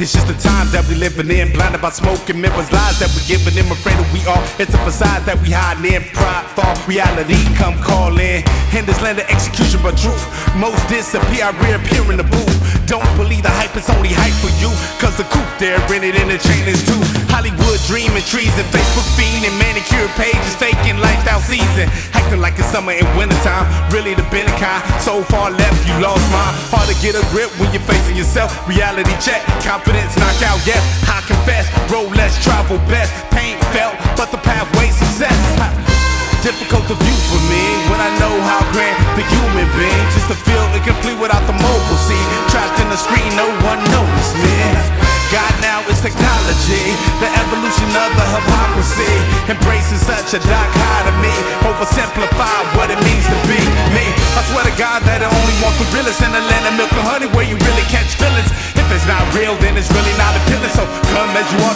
It's just the times that we living in, blinded by smoke and mirrors, lies that we giving them, afraid of we are. It's a facade that we hiding in, pride fall, reality come calling. In this land of execution but truth, most disappear, I reappear in the booth. Don't believe the hype, it's only hype for you, cause the coupe they're in it and the chain is too. Hollywood dreaming, trees and Facebook fiend and manicure pages, faking lifestyle season, acting like it's summer and wintertime. Really the been kind, so far left you lost mine. Hard to get a grip when you're facing yourself. Reality check, confidence knock out, yes. I confess, roll less, travel best. Pain felt, but the pathway success. Difficult to view for me when I know how grand the human being. Just to feel incomplete without the mobile scene. Trapped in the screen, no one noticed me. God now is technology, the evolution of the hypocrisy. Embracing such a dichotomy, oversimplify what it means to be me. I swear to God that I only want the realest in the land of milk and honey, where you really catch feelings. If it's not real, then it's really not appealing. So come as you are,